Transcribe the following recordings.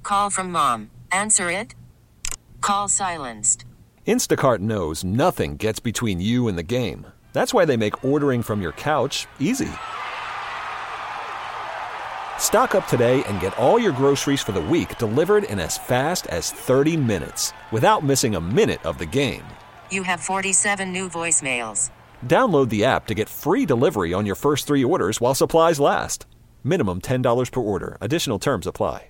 Call from mom. Answer it. Call silenced. Instacart knows nothing gets between you and the game. That's why they make ordering from your couch easy. Stock up today and get all your groceries for the week delivered in as fast as 30 minutes without missing a minute of the game. You have 47 new voicemails. Download the app to get free delivery on your first 3 orders while supplies last. Minimum $10 per order. Additional terms apply.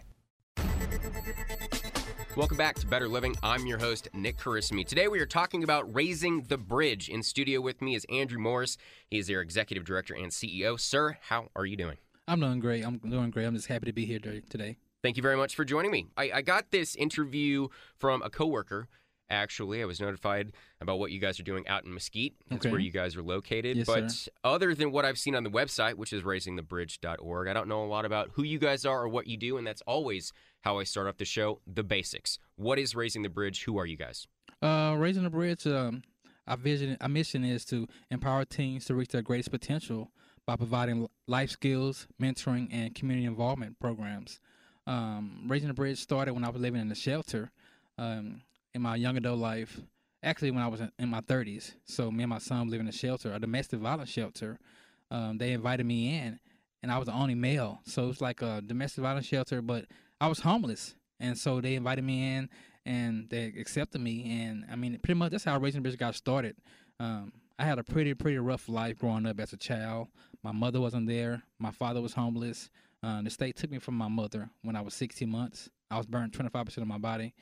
Welcome back to Better Living. I'm your host, Nick Carissimi. Today we are talking about Raising the Bridge. In studio with me is Andrew Morris. He is their executive director and CEO. Sir, how are you doing? I'm doing great. I'm just happy to be here today. Thank you very much for joining me. I got this interview from a coworker. Actually, I was notified about what you guys are doing out in Mesquite. That's where you guys are located. Yes, but sir. Other than what I've seen on the website, which is raisingthebridge.org, I don't know a lot about who you guys are or what you do, and that's always how I start off the show, the basics. What is Raising the Bridge? Who are you guys? Raising the Bridge, our mission is to empower teens to reach their greatest potential by providing life skills, mentoring, and community involvement programs. Raising the Bridge started when I was living in a shelter in my young adult life, actually when I was in my 30s. So me and my son lived in a shelter, a domestic violence shelter. They invited me in, and I was the only male. So it was like a domestic violence shelter, but I was homeless. And so they invited me in, and they accepted me. And, I mean, pretty much that's how Raising the Bridge got started. I had a pretty rough life growing up as a child. My mother wasn't there. My father was homeless. The state took me from my mother when I was 16 months. I was burned 25% of my body.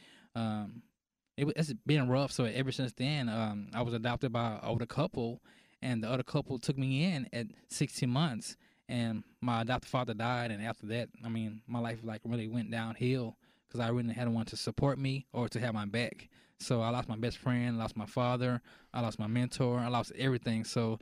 It's been rough. So ever since then, I was adopted by an older couple, and the other couple took me in at 16 months. And my adopted father died, and after that, I mean, my life like really went downhill because I really had no one to support me or to have my back. So I lost my best friend, lost my father, I lost my mentor, I lost everything. So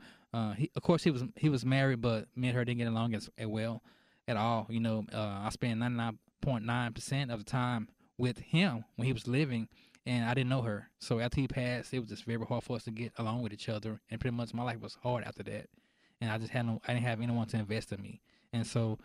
he was married, but me and her didn't get along as well at all. You know, I spent 99.9% of the time with him when he was living, and I didn't know her. So after he passed, it was just very hard for us to get along with each other, and pretty much my life was hard after that. And I didn't have anyone to invest in me. And so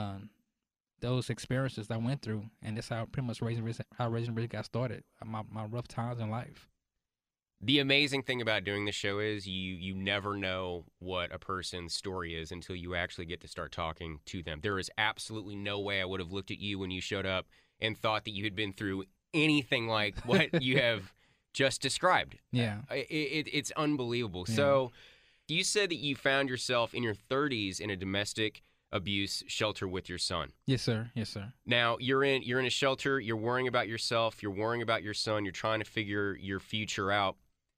those experiences I went through, and that's how pretty much Raising the Bridge got started, my rough times in life. The amazing thing about doing the show is you never know what a person's story is until you actually get to start talking to them. There is absolutely no way I would have looked at you when you showed up and thought that you had been through anything like what you have just described. Yeah. It's unbelievable. Yeah. So you said that you found yourself in your 30s in a domestic abuse shelter with your son. Yes, sir. Yes, sir. Now, you're in a shelter, you're worrying about yourself, you're worrying about your son, you're trying to figure your future out.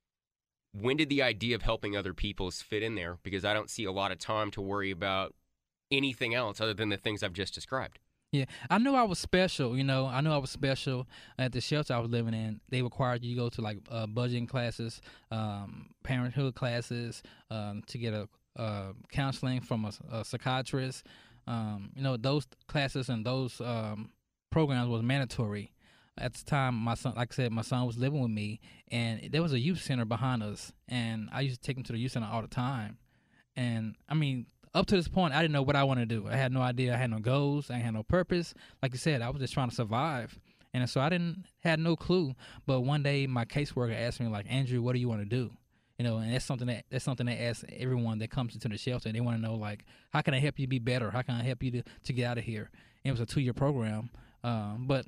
When did the idea of helping other people fit in there? Because I don't see a lot of time to worry about anything else other than the things I've just described. Yeah, I knew I was special, you know. I knew I was special at the shelter I was living in. They required you to go to, like, budgeting classes, parenthood classes, to get a counseling from a psychiatrist. You know, those classes and those programs was mandatory. At the time, my son, like I said, my son was living with me, and there was a youth center behind us, and I used to take him to the youth center all the time. And, I mean, up to this point, I didn't know what I wanted to do. I had no idea. I had no goals. I had no purpose. Like you said, I was just trying to survive. And so I had no clue. But one day, my caseworker asked me, like, Andrew, what do you want to do? You know, and that's something that asks everyone that comes into the shelter. They want to know, like, how can I help you be better? How can I help you to get out of here? And it was a 2-year program. But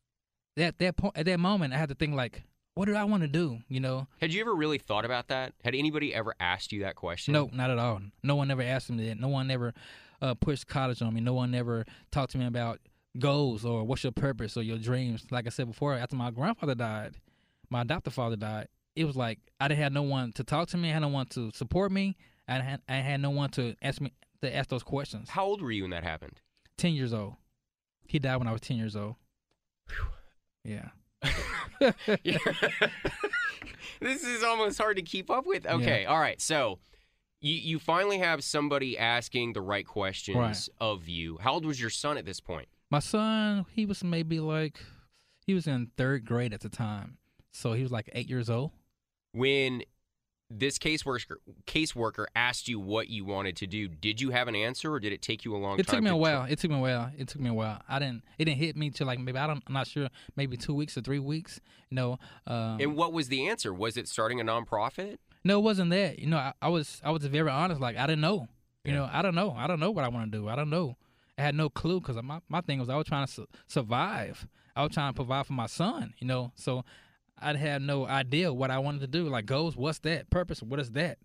at that moment, I had to think, like, what do I want to do, you know? Had you ever really thought about that? Had anybody ever asked you that question? No, not at all. No one ever asked me that. No one ever pushed college on me. No one ever talked to me about goals or what's your purpose or your dreams. Like I said before, after my grandfather died, my adopted father died, it was like I didn't have no one to talk to me. I had no one to support me. I had no one to ask those questions. How old were you when that happened? 10 years old. He died when I was 10 years old. Yeah. This is almost hard to keep up with. Okay, yeah. All right. So you finally have somebody asking the right questions of you. How old was your son at this point? My son, he was maybe he was in 3rd grade at the time. So he was like 8 years old. When this caseworker asked you what you wanted to do, did you have an answer, or did it take you a long time? It took me a while. It took me a while. It didn't hit me till like maybe I'm not sure, maybe 2 weeks or 3 weeks. And what was the answer? Was it starting a nonprofit? No, it wasn't that. I was very honest. Like I didn't know. I don't know. I don't know what I want to do. I don't know. I had no clue because my thing was I was trying to survive. I was trying to provide for my son. So I had no idea what I wanted to do. Like goals, what's that? Purpose, what is that?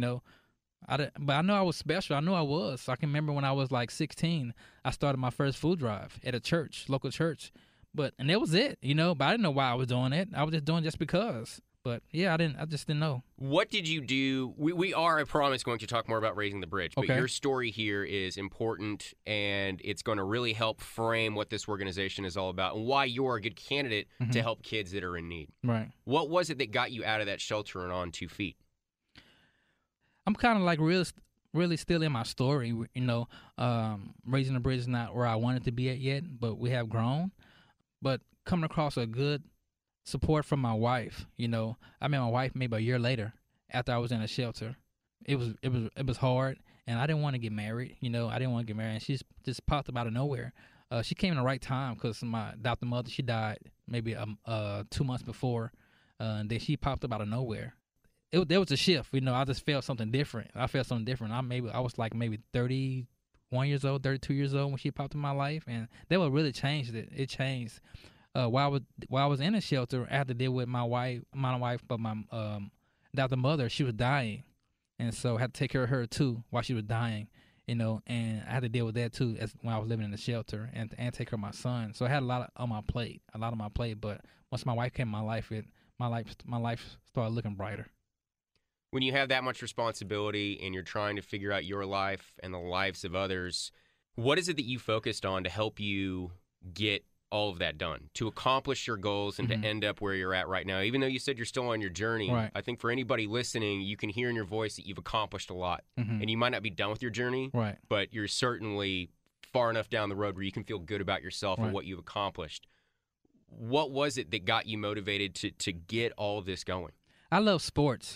But I know I was special. I knew I was. I can remember when I was like 16, I started my first food drive at a church, local church. And that was it. But I didn't know why I was doing it. I was just doing it just because. But yeah, I just didn't know. What did you do? We are, I promise, going to talk more about Raising the Bridge. But your story here is important, and it's going to really help frame what this organization is all about and why you're a good candidate to help kids that are in need. Right. What was it that got you out of that shelter and on 2 feet? I'm kind of like really still in my story. Raising the Bridge is not where I wanted to be at yet, but we have grown. But coming across a good support from my wife. I met my wife maybe a year later after I was in a shelter. It was hard, and I didn't want to get married. I didn't want to get married, and she just popped up out of nowhere. She came in the right time because my adopted mother, she died maybe 2 months before, and then she popped up out of nowhere. There was a shift. I just felt something different. I felt something different. I was like maybe 31 years old, 32 years old when she popped in my life, and that what really changed it. It changed. While I was in a shelter, I had to deal with my wife, but my adopted mother, she was dying, and so I had to take care of her too while she was dying, and I had to deal with that too as when I was living in the shelter and take care of my son. So I had a lot on my plate. But once my wife came in my life, my life started looking brighter. When you have that much responsibility and you're trying to figure out your life and the lives of others, what is it that you focused on to help you get all of that done, to accomplish your goals and to end up where you're at right now? Even though you said you're still on your journey, right. I think for anybody listening, you can hear in your voice that you've accomplished a lot. And you might not be done with your journey, right. but you're certainly far enough down the road where you can feel good about yourself right. and what you've accomplished. What was it that got you motivated to get all of this going? I love sports.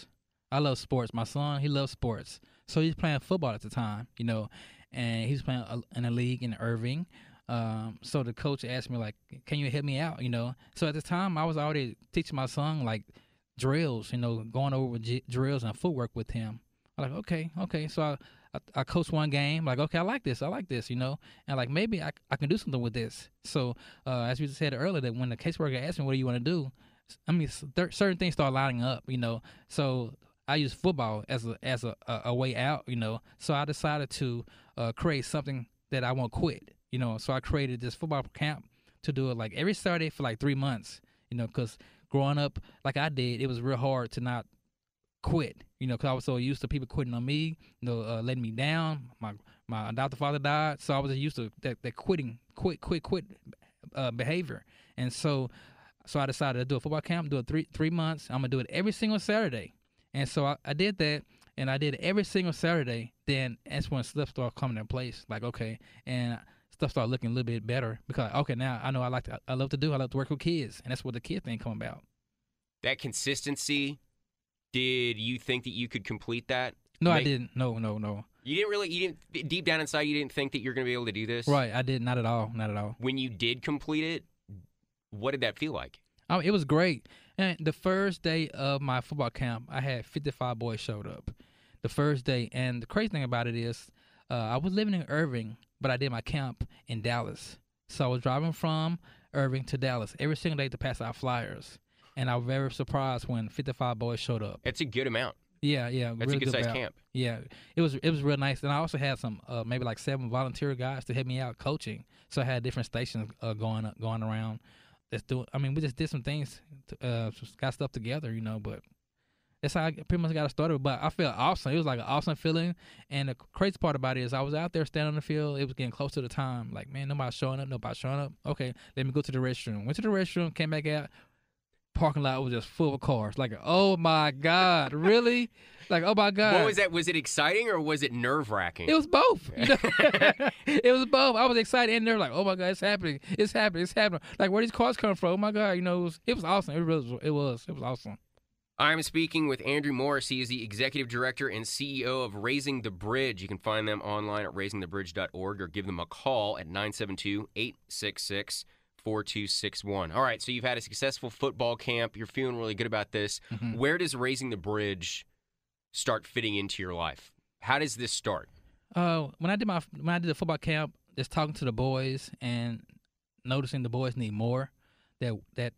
My son, he loves sports. So he's playing football at the time, and he's playing in a league in Irving. So the coach asked me, like, can you help me out, So at the time, I was already teaching my son, like, drills, going over drills and footwork with him. I'm like, okay. So I coached one game, like, okay, I like this, and, like, maybe I can do something with this. So as we said earlier, that when the caseworker asked me, what do you want to do? I mean, certain things start lining up, So I use football as a way out, So I decided to create something that I won't quit. So I created this football camp to do it like every Saturday for like 3 months, because growing up like I did, it was real hard to not quit, because I was so used to people quitting on me, letting me down. My adopted father died, so I was used to that quit behavior. And so I decided to do a football camp, do it 3 months. I'm going to do it every single Saturday. And so I did that, and I did it every single Saturday. Then that's when stuff started coming in place, like, okay, and stuff started looking a little bit better because, okay, now I know I love to work with kids, and that's what the kid thing come about. That consistency, did you think that you could complete that? No, I didn't. No. You didn't, deep down inside, you didn't think that you're going to be able to do this? Right, I did, not at all. When you did complete it, what did that feel like? Oh, it was great. And the first day of my football camp, I had 55 boys showed up. The first day, and the crazy thing about it is, I was living in Irving, but I did my camp in Dallas. So I was driving from Irving to Dallas every single day to pass out flyers. And I was very surprised when 55 boys showed up. That's a good amount. Yeah. That's a good-sized camp. Yeah, it was real nice. And I also had some, maybe like 7 volunteer guys to help me out coaching. So I had different stations going around. We just did some things, got stuff together, but that's how I pretty much got started. But I felt awesome. It was like an awesome feeling. And the crazy part about it is I was out there standing on the field. It was getting close to the time. Like, man, nobody's showing up. Okay, let me go to the restroom. Went to the restroom, came back out. Parking lot was just full of cars. Like, oh, my God, really? Like, oh, my God. What was that? Was it exciting or was it nerve-wracking? It was both. It was both. I was excited and they're like, oh, my God, it's happening. Like, where these cars come from? Oh, my God. It was awesome. It was awesome. I'm speaking with Andrew Morris. He is the Executive Director and CEO of Raising the Bridge. You can find them online at raisingthebridge.org or give them a call at 972-866-4261. All right, so you've had a successful football camp. You're feeling really good about this. Mm-hmm. Where does Raising the Bridge start fitting into your life? How does this start? When I did the football camp, just talking to the boys and noticing the boys need more. That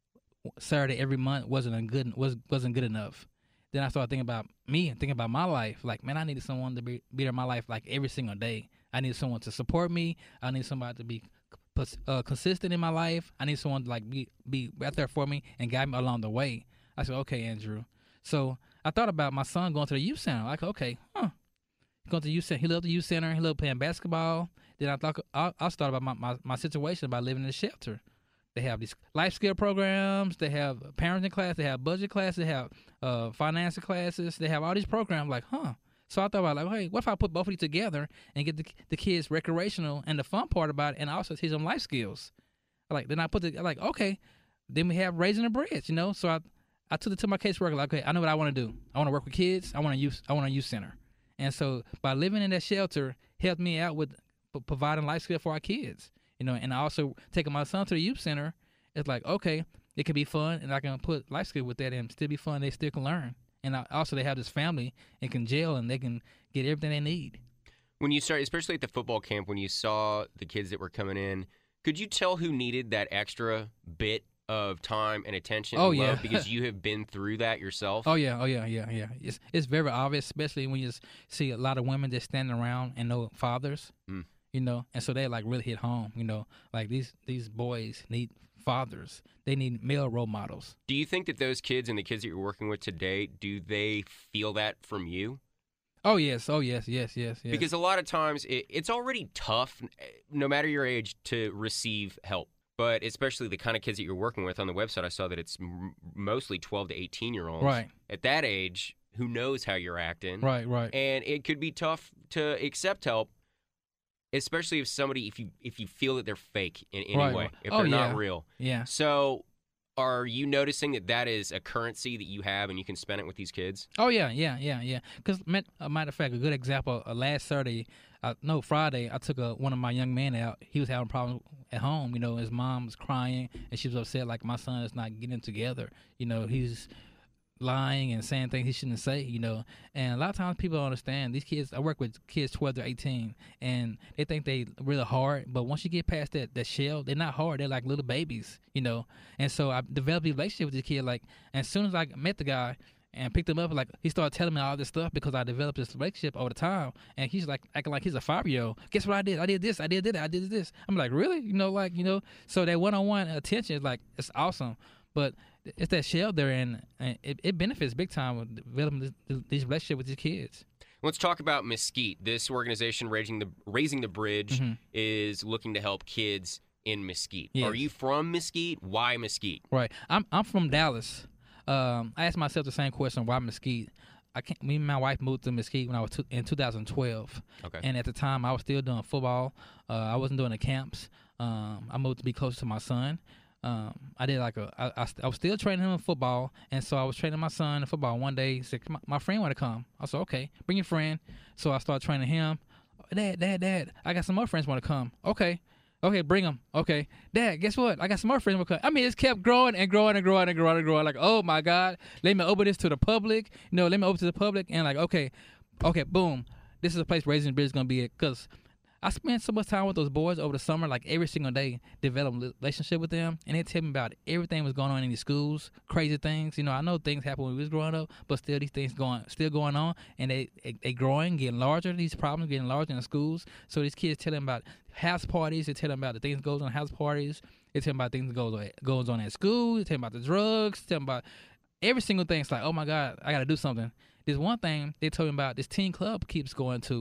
Saturday every month wasn't good enough. Then I started thinking about me and thinking about my life. Like, man, I needed someone to be there in my life like every single day. I needed someone to support me. I need somebody to be consistent in my life. I need someone to like be right there for me and guide me along the way. I said, okay, Andrew. So I thought about my son going to the youth center. Like, okay, going to the youth center. He loved the youth center. He loved playing basketball. Then I thought I started about my situation about living in a shelter. They have these life skill programs. They have parenting class. They have budget class. They have financial classes. They have all these programs. Like, So I thought about like, hey, what if I put both of these together and get the kids recreational and the fun part about it, and also teach them life skills. Then I okay. Then we have Raising the Bridge. So I took it to my caseworker. Like, okay, I know what I want to do. I want to work with kids. I want a youth center. And so by living in that shelter helped me out with providing life skills for our kids. And also taking my son to the youth center, it's like, okay, it can be fun, and I can put life skills with that and still be fun. They still can learn. And also they have this family and can gel, and they can get everything they need. When you started, especially at the football camp, when you saw the kids that were coming in, could you tell who needed that extra bit of time and attention and love because you have been through that yourself? Oh, yeah. It's very obvious, especially when you just see a lot of women just standing around and no fathers. And so they like really hit home, like these boys need fathers. They need male role models. Do you think that those kids and the kids that you're working with today, do they feel that from you? Oh, yes. Because a lot of times it's already tough, no matter your age, to receive help. But especially the kind of kids that you're working with on the website, I saw that it's mostly 12 to 18-year-olds. Right. At that age, who knows how you're acting. Right. And it could be tough to accept help. Especially if you feel that they're fake in any way, if they're not real. Yeah. So, are you noticing that is a currency that you have and you can spend it with these kids? Oh yeah. Because a matter of fact, a good example. Last Friday, I took one of my young men out. He was having problems at home. His mom was crying and she was upset. Like, my son is not getting together. He's lying and saying things he shouldn't say, and a lot of times people don't understand. These kids, I work with kids 12 to 18, and they think they really hard, but once you get past that shell, they're not hard. They're like little babies, and so I developed a relationship with this kid. Like, as soon as I met the guy and picked him up, like, he started telling me all this stuff because I developed this relationship over the time, and he's like acting like he's a 5-year-old. Guess what I did? I did this, I did that, I did this. I'm like, really? So that one-on-one attention is like, it's awesome. But it's that shell they're in, and it benefits big time with developing this relationship with these kids. Let's talk about Mesquite. This organization, Raising the Bridge, is looking to help kids in Mesquite. Yes. Are you from Mesquite? Why Mesquite? Right. I'm from Dallas. I asked myself the same question: why Mesquite? Me and my wife moved to Mesquite when I was in 2012. Okay. And at the time, I was still doing football. I wasn't doing the camps. I moved to be closer to my son. I did I was still training him in football, and so I was training my son in football. One day he said, my friend want to come. I said, okay, bring your friend. So I started training him. Dad, I got some more friends want to come. Okay, bring them. Okay, Dad, guess what? I got some more friends want to come. I mean, it's kept growing and growing and growing and growing and growing. Like, oh my God, let me open this to the public. Let me open to the public, and like, okay, boom, this is a place Raising the Bridge is gonna be at, because I spent so much time with those boys over the summer, like every single day, developing a relationship with them, and they tell me about everything was going on in these schools, crazy things. I know things happened when we was growing up, but still these things still going on, and they growing, getting larger. These problems getting larger in the schools. So these kids tell them about house parties. They tell them about the things that goes on house parties. They tell them about things that goes on at school. They tell them about the drugs. Tell them about every single thing. It's like, oh my God, I got to do something. There's one thing they told me about. This teen club keeps going to,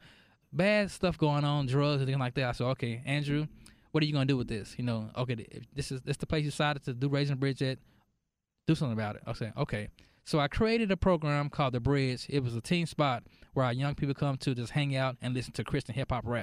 bad stuff going on, drugs and things like that. I said, okay, Andrew, what are you going to do with this? Okay, this is the place you decided to do Raising the Bridge at. Do something about it. I said, okay. So I created a program called The Bridge. It was a teen spot where our young people come to just hang out and listen to Christian hip-hop rap.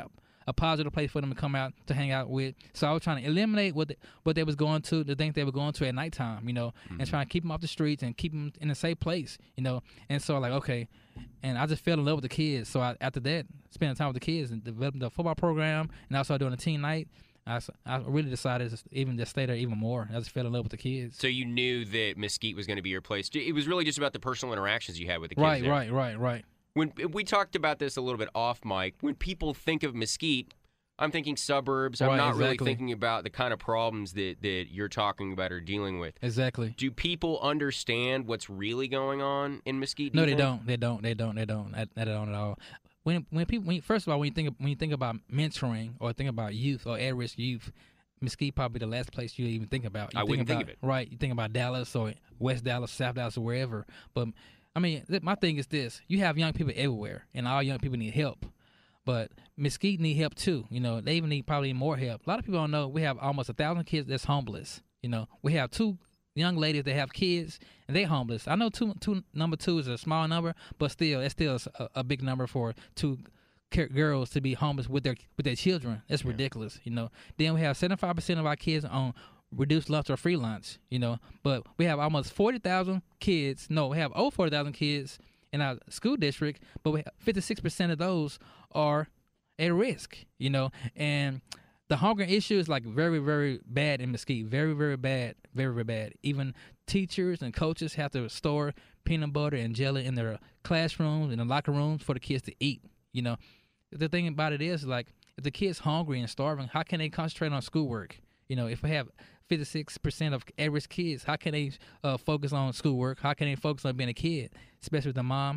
a positive place for them to come out to hang out with. So I was trying to eliminate what they was going to, the things they were going to at nighttime, you know, and trying to keep them off the streets and keep them in a safe place, you know. And so like, okay, and I just fell in love with the kids. So after that, spending time with the kids and developing the football program, and also doing a teen night, I really decided to even just stay there even more. I just fell in love with the kids. So you knew that Mesquite was going to be your place. It was really just about the personal interactions you had with the kids there. Right. When we talked about this a little bit off mic, when people think of Mesquite, I'm thinking suburbs. I'm not really thinking about the kind of problems that you're talking about or dealing with. Exactly. Do people understand what's really going on in Mesquite? No, they don't. They don't at all. When first of all, when you think about mentoring or think about youth or at-risk youth, Mesquite probably the last place you even think about. I wouldn't think of it. Right. You think about Dallas or West Dallas, South Dallas, or wherever. But I mean, my thing is this: you have young people everywhere, and all young people need help. But Mesquite need help too. You know, they even need probably more help. A lot of people don't know we have almost 1,000 kids that's homeless. You know, we have 2 young ladies that have kids and they homeless. I know number 2 is a small number, but still, it's still a big number for 2 girls to be homeless with their children. That's ridiculous. You know. Then we have 75% of our kids on reduced lunch or free lunch. You know, but we have almost 40,000 kids. No, we have over 40,000 kids in our school district, but 56% of those are at risk, you know, and the hunger issue is like very, very bad in Mesquite. Very, very bad. Very, very bad. Even teachers and coaches have to store peanut butter and jelly in their classrooms and the locker rooms for the kids to eat, you know. The thing about it is, like, if the kid's hungry and starving, how can they concentrate on schoolwork? You know, if we have 56% of at-risk kids, how can they focus on schoolwork? How can they focus on being a kid, especially if the mom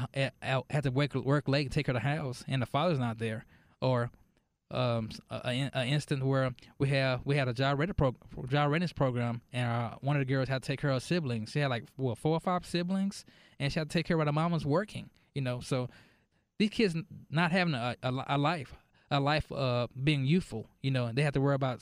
had to work late and take her to the house and the father's not there? Or an instance where we had a job readiness program, and one of the girls had to take care of her siblings. She had like 4 or 5 siblings, and she had to take care of while the mom was working. You know, so these kids not having a life being youthful. You know, they have to worry about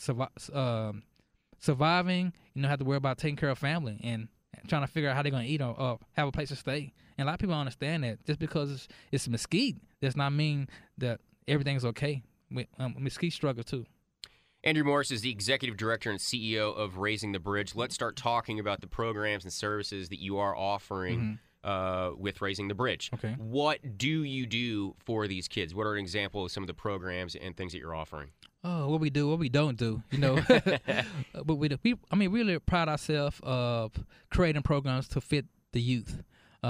surviving. You know, have to worry about taking care of family and trying to figure out how they're going to eat or have a place to stay. And a lot of people don't understand that just because it's Mesquite does not mean that everything's okay. Mesquite struggle too. Andrew Morris is the executive director and CEO of Raising the Bridge. Let's start talking about the programs and services that you are offering with Raising the Bridge. Okay. What do you do for these kids? What are an example of some of the programs and things that you're offering? Oh, what we do, what we don't do, you know. But we really pride ourselves of creating programs to fit the youth.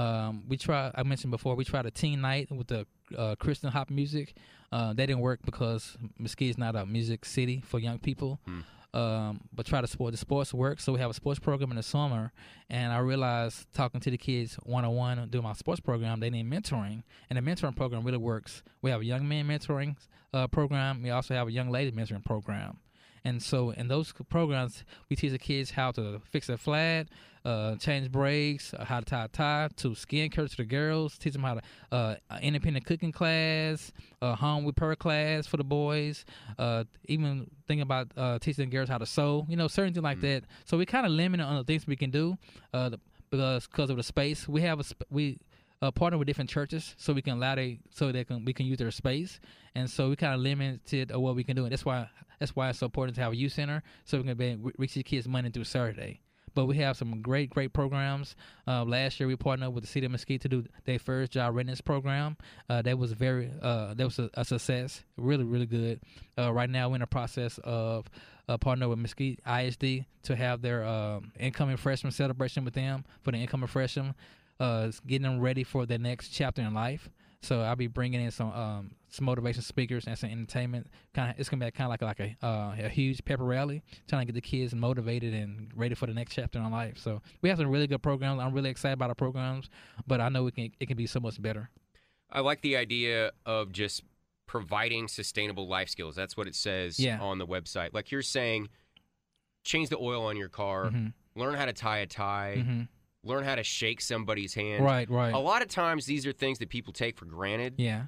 I mentioned before, we tried a teen night with the Christian hop music. That didn't work because Mesquite is not a music city for young people. But try to support the sports work. So we have a sports program in the summer, and I realized talking to the kids one-on-one and doing my sports program, they need mentoring, and the mentoring program really works. We have a young man mentoring program. We also have a young lady mentoring program. And so in those programs, we teach the kids how to fix a flat, change brakes, how to tie a tie, to skin care to the girls, teach them how to independent cooking class, home repair class for the boys, even thinking about teaching the girls how to sew, you know, certain things like that. So we kind of limited on the things we can do because of the space. We have we partner with different churches so we can we can use their space, and so we kind of limited what we can do, and that's why it's so important to have a youth center so we can reach these kids Monday through Saturday. But we have some great programs. Last year we partnered with the city of Mesquite to do their first job readiness program. That was a success, really good. Right now we're in the process of partnering with Mesquite ISD to have their incoming freshman celebration with them for the incoming freshmen. Getting them ready for their next chapter in life. So I'll be bringing in some motivation speakers and some entertainment. It's gonna be kind of like a huge pepper rally, trying to get the kids motivated and ready for the next chapter in life. So we have some really good programs. I'm really excited about our programs, but I know it can be so much better. I like the idea of just providing sustainable life skills. That's what it says on the website. Like you're saying, change the oil on your car, learn how to tie a tie. Learn how to shake somebody's hand. Right. A lot of times these are things that people take for granted. Yeah.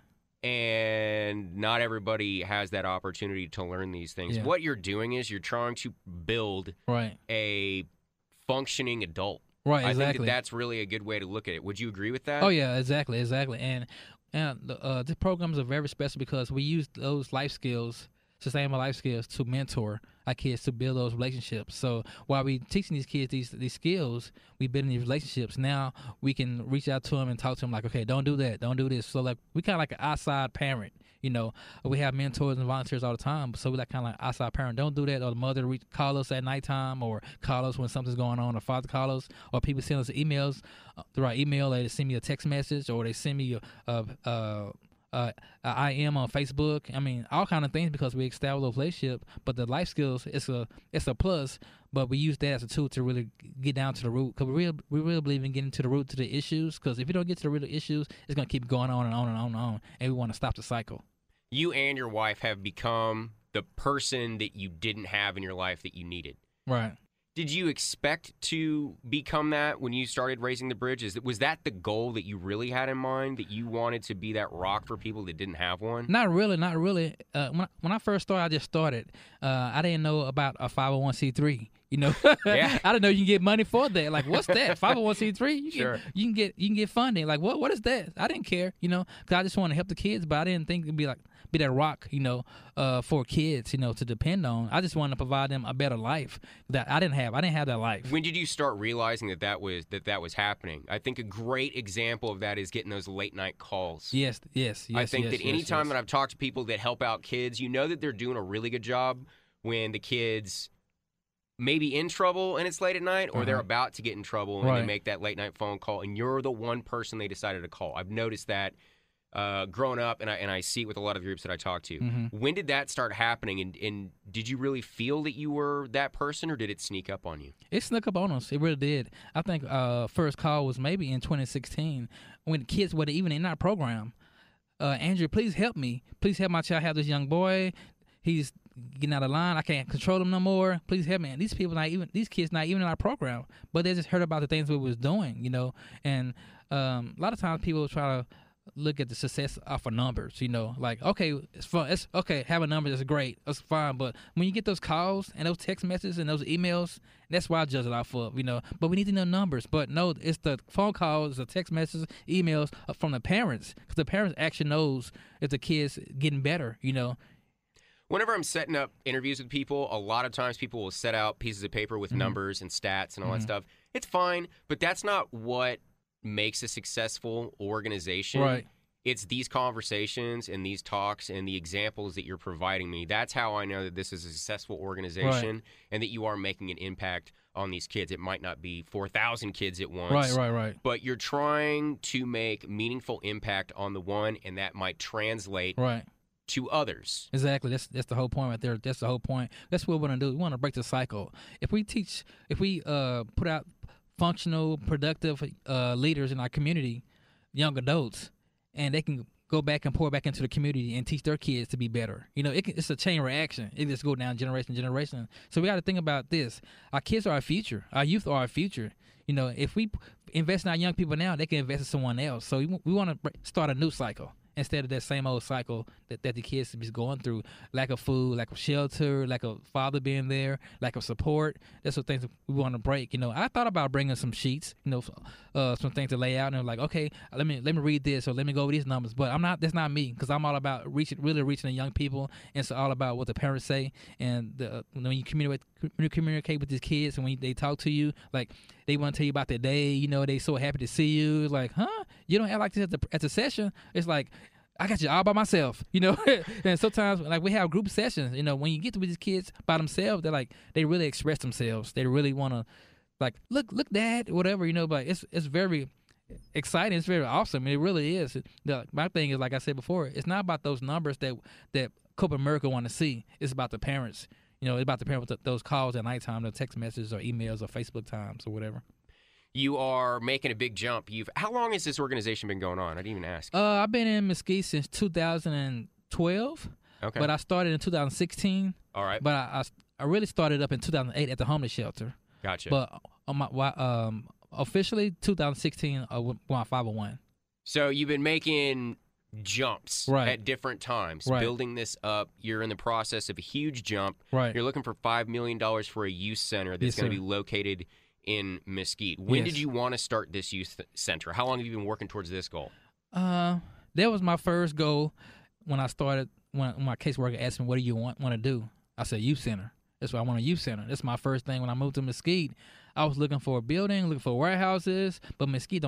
And not everybody has that opportunity to learn these things. Yeah. What you're doing is you're trying to build a functioning adult. Right, exactly. I think that's really a good way to look at it. Would you agree with that? Oh, yeah, exactly. And And the programs are very special because we use those life skills, sustainable life skills, to mentor our kids to build those relationships. So while we teaching these kids these skills, we building these relationships. Now we can reach out to them and talk to them like, okay, don't do that, don't do this. So like we kind of like an outside parent. You know, we have mentors and volunteers all the time, so we like kind of like outside parent. Don't do that, or the mother call us at nighttime, or call us when something's going on, or father call us, or people send us emails through our email. They send me a text message, or they send me I am on Facebook. I mean, all kind of things because we establish a relationship. But the life skills, it's a plus. But we use that as a tool to really get down to the root. Because we really believe in getting to the root to the issues. Because if you don't get to the root of issues, it's gonna keep going on and on and on and on. And we want to stop the cycle. You and your wife have become the person that you didn't have in your life that you needed. Right. Did you expect to become that when you started Raising the Bridge? Was that the goal that you really had in mind, that you wanted to be that rock for people that didn't have one? Not really. When I first started, I just started. I didn't know about a 501c3. You know, Yeah. I didn't know you can get money for that. Like, what's that? 501c3? Sure. You can get funding. Like, what is that? I didn't care. You know, because I just want to help the kids, but I didn't think it'd be that rock. You know, for kids. You know, to depend on. I just wanted to provide them a better life that I didn't have. I didn't have that life. When did you start realizing that was happening? I think a great example of that is getting those late night calls. Yes. I think that anytime that I've talked to people that help out kids, you know that they're doing a really good job when the kids maybe in trouble and it's late at night, or they're about to get in trouble and they make that late night phone call, and you're the one person they decided to call. I've noticed that growing up, and I see it with a lot of the groups that I talk to. When did that start happening, and did you really feel that you were that person, or did it sneak up on you? It snuck up on us. It really did. I think first call was maybe in 2016 when the kids were even in our program. Andrew, please help me. Please help my child have this young boy. He's getting out of line. I can't control him no more. Please help me. And these kids not even in our program, but they just heard about the things we was doing, you know. And a lot of times people try to look at the success off of numbers, you know, like, okay, it's fun. It's okay. Have a number that's great. That's fine. But when you get those calls and those text messages and those emails, that's why I judge it off of, you know. But we need to know numbers. But no, it's the phone calls, the text messages, emails from the parents, because the parents actually knows if the kid's getting better, you know. Whenever I'm setting up interviews with people, a lot of times people will set out pieces of paper with numbers and stats and all that stuff. It's fine, but that's not what makes a successful organization. Right. It's these conversations and these talks and the examples that you're providing me. That's how I know that this is a successful organization and that you are making an impact on these kids. It might not be 4,000 kids at once. Right. But you're trying to make meaningful impact on the one, and that might translate to others. Exactly. That's the whole point right there. That's the whole point. That's what we want to do. We want to break the cycle. If we put out functional, productive leaders in our community, young adults, and they can go back and pour back into the community and teach their kids to be better. You know, it's a chain reaction. It just go down generation to generation. So we got to think about this. Our kids are our future. Our youth are our future. You know, if we invest in our young people now, they can invest in someone else. So we want to start a new cycle instead of that same old cycle that the kids is going through. Lack of food, lack of shelter, lack of father being there, lack of support. That's what things we want to break. You know, I thought about bringing some sheets, you know, some things to lay out, and I'm like, okay, let me read this, or let me go over these numbers. But that's not me, because I'm all about really reaching the young people, and it's all about what the parents say. And when you communicate with these kids, and when they talk to you, like, they want to tell you about their day, you know, they so happy to see you. It's like, huh? You don't act like this at the session. It's like, I got you all by myself, you know. And sometimes, like, we have group sessions, you know, when you get with these kids by themselves, they really express themselves. They really want to, like, look, Dad, whatever, you know. But it's very exciting. It's very awesome. It really is. My thing is, like I said before, it's not about those numbers that corporate America want to see. It's about the parents. You know, it's about the parents with those calls at nighttime, the text messages or emails or Facebook times or whatever. You are making a big jump. How long has this organization been going on? I didn't even ask. I've been in Mesquite since 2012. Okay. But I started in 2016. All right. But I really started up in 2008 at the homeless shelter. Gotcha. But officially 2016 when I 501. So you've been making jumps at different times, building this up. You're in the process of a huge jump. Right. You're looking for $5 million for a youth center that's going to be located in Mesquite. When did you want to start this youth center? How long have you been working towards this goal? that was my first goal when I started. When my caseworker asked me, "What do you want to do?" I said, "Youth center." That's why I want a youth center. That's my first thing. When I moved to Mesquite, I was looking for a building, looking for warehouses, but Mesquite's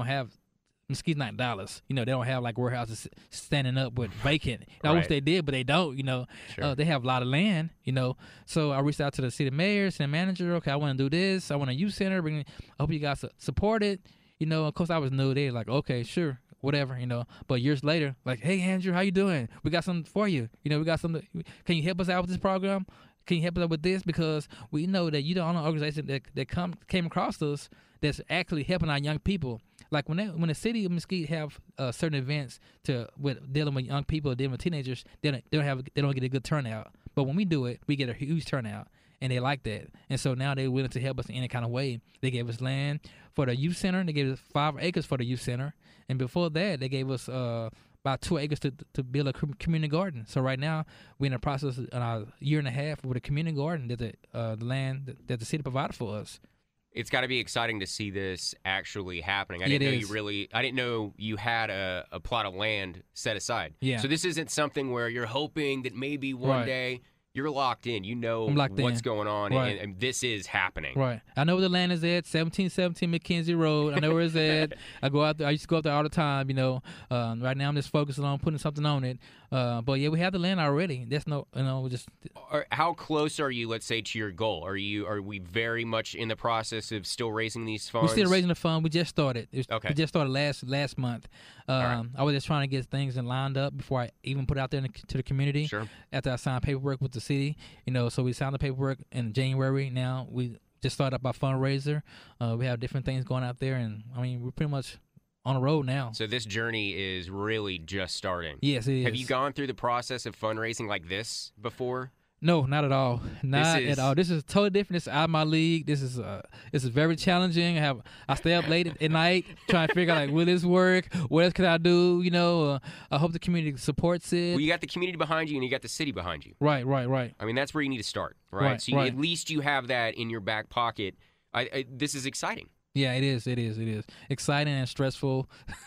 not Dallas. You know, they don't have like warehouses standing up with vacant. I wish they did, but they don't. You know, they have a lot of land. You know, so I reached out to the city mayor, city manager. Okay, I want to do this. I want a youth center. I hope you guys support it. You know, of course I was new. They like, okay, sure, whatever. You know, but years later, like, hey Andrew, how you doing? We got something for you. You know, we got something. Can you help us out with this program? Can you help us out with this? Because we know that you're the only organization that came across us that's actually helping our young people. Like when the city of Mesquite have certain events with dealing with young people, dealing with teenagers, they don't get a good turnout. But when we do it, we get a huge turnout, and they like that. And so now they're willing to help us in any kind of way. They gave us land for the youth center. They gave us 5 acres for the youth center, and before that, they gave us about 2 acres to build a community garden. So right now, we're in the process of a year and a half with a community garden that the land that the city provided for us. It's got to be exciting to see this actually happening. I didn't know you had a plot of land set aside. Yeah. So this isn't something where you're hoping that maybe one day you're locked in. You know what's going on, and this is happening. Right. I know where the land is at, 1717 McKenzie Road. I know where it's at. I go out there. I used to go out there all the time. You know, right now I'm just focusing on putting something on it. But yeah, we have the land already. That's just. How close are you? Let's say to your goal. Are we very much in the process of still raising these funds? We're still raising the fund. We just started. Okay. We just started last month. I was just trying to get things lined up before I even put it out there to the community. Sure. After I signed paperwork with the city, you know, so we signed the paperwork in January. Now we just started up our fundraiser. We have different things going out there, and I mean we're pretty much on the road now. So this journey is really just starting. Yes, it is. Have you gone through the process of fundraising like this before? No, not at all. At all. This is totally different. This is out of my league. This is very challenging. I stay up late at night trying to figure out, like, will this work? What else can I do? You know, I hope the community supports it. Well, you got the community behind you and you got the city behind you. Right. I mean, that's where you need to start, right? So at least you have that in your back pocket. This is exciting. Yeah, it is. Exciting and stressful.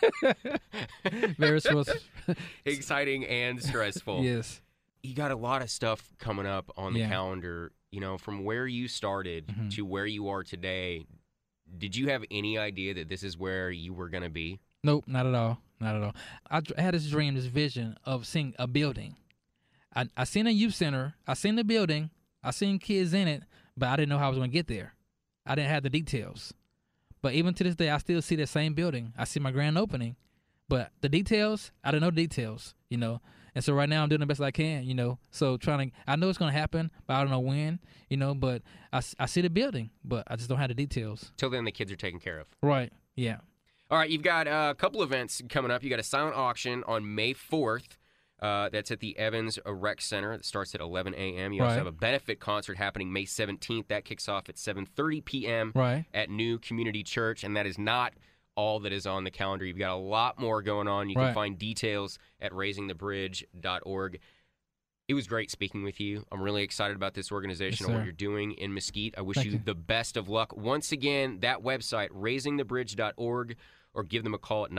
Very stressful. Exciting and stressful. Yes. You got a lot of stuff coming up on the calendar. You know, from where you started to where you are today, did you have any idea that this is where you were going to be? Nope, not at all. I had this dream, this vision of seeing a building. I seen a youth center. I seen the building. I seen kids in it, but I didn't know how I was going to get there. I didn't have the details. But even to this day, I still see the same building. I see my grand opening. But the details, I don't know the details, you know. And so right now I'm doing the best I can, you know. So I know it's going to happen, but I don't know when, you know. But I see the building, but I just don't have the details. Till then, the kids are taken care of. Right, yeah. All right, you've got a couple events coming up. You got a silent auction on May 4th. That's at the Evans Rec Center. That starts at 11 a.m. You also have a benefit concert happening May 17th. That kicks off at 7:30 p.m. at New Community Church, and that is not all that is on the calendar. You've got a lot more going on. You can find details at raisingthebridge.org. It was great speaking with you. I'm really excited about this organization and what you're doing in Mesquite. I wish you the best of luck. Once again, that website, raisingthebridge.org, or give them a call at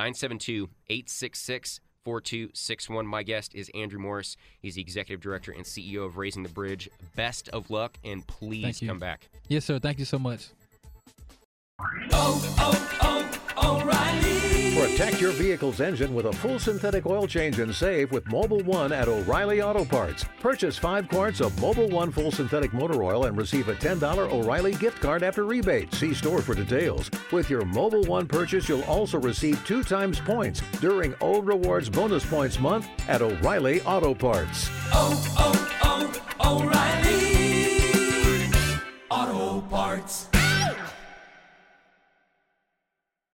972-866-4261. My guest is Andrew Morris. He's the Executive Director and CEO of Raising the Bridge. Best of luck, and please come back. Yes, sir. Thank you so much. O'Reilly. Protect your vehicle's engine with a full synthetic oil change and save with Mobil 1 at O'Reilly Auto Parts. Purchase 5 quarts of Mobil 1 full synthetic motor oil and receive a $10 O'Reilly gift card after rebate. See store for details. With your Mobil 1 purchase, you'll also receive 2 times points during O Rewards Bonus Points Month at O'Reilly Auto Parts. O'Reilly Auto Parts.